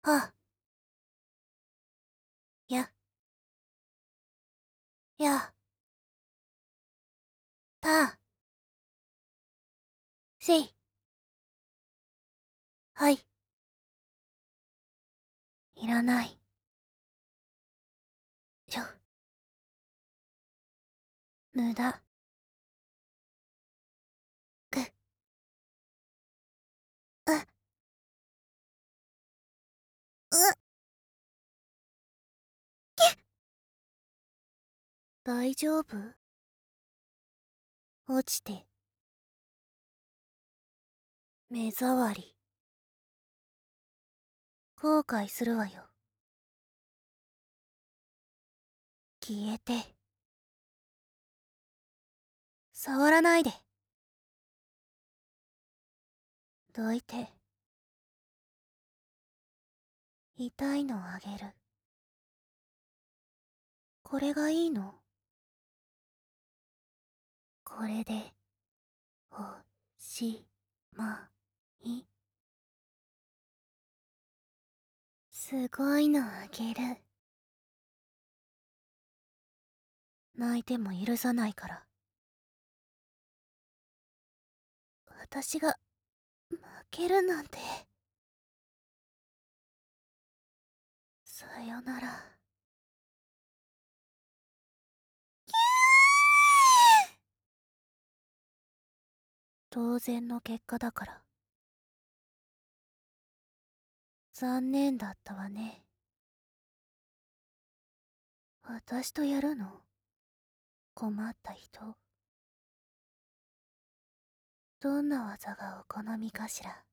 あ、や、や、た、せい、はい、いらない。ちょ、無駄、く、う、う、大丈夫？落ちて、目障り。後悔するわよ。消えて。触らないで。どいて。痛いのあげる。これがいいの？これで、おしまい。すごいのあげる。泣いても許さないから。私が負けるなんて。さよなら。当然の結果だから。残念だったわね。私とやるの？困った人。どんな技がお好みかしら。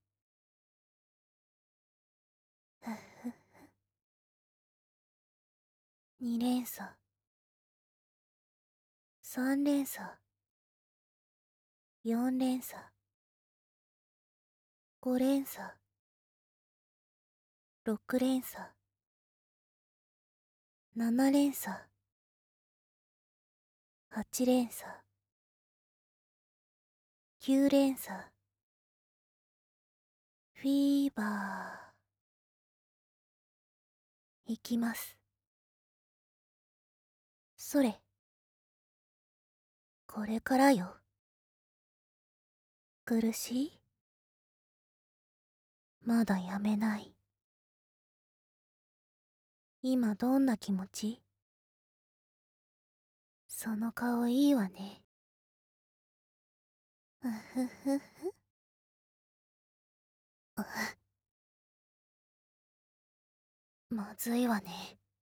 ふっふ。2連鎖、3連鎖、4連鎖、5連鎖、6連鎖、7連鎖、8連鎖、9連鎖、フィーバー。いきます。それ。これからよ。苦しい？まだやめない。今どんな気持ち？その顔いいわね。うふふふ。まずいわね。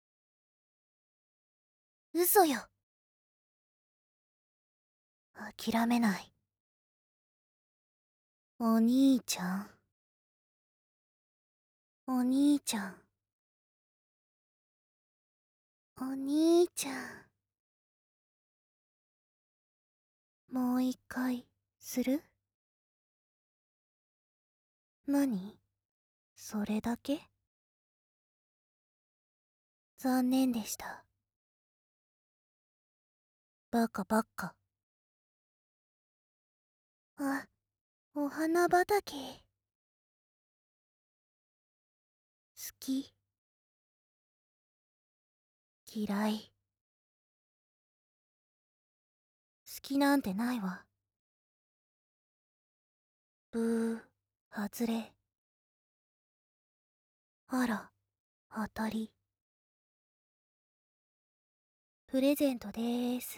嘘よ。諦めない。お兄ちゃん。お兄ちゃん。お兄ちゃん。もう一回、する？何？それだけ？残念でした。バカばっか。あ、お花畑。好き？嫌い？好きなんてないわ。ブー、外れ。あら、当たり。プレゼントでーす。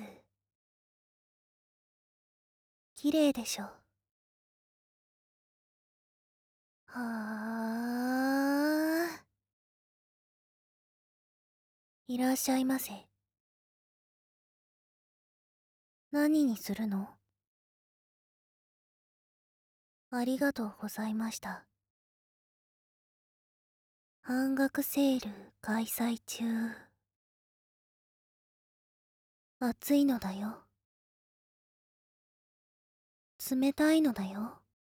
綺麗でしょ。はあ。いらっしゃいませ。何にするの？ありがとうございました。半額セール開催中。暑いのだよ。冷たいのだよ。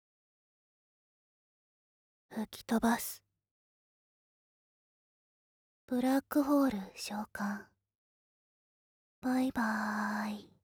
吹き飛ばす。ブラックホール召喚。バイバーイ。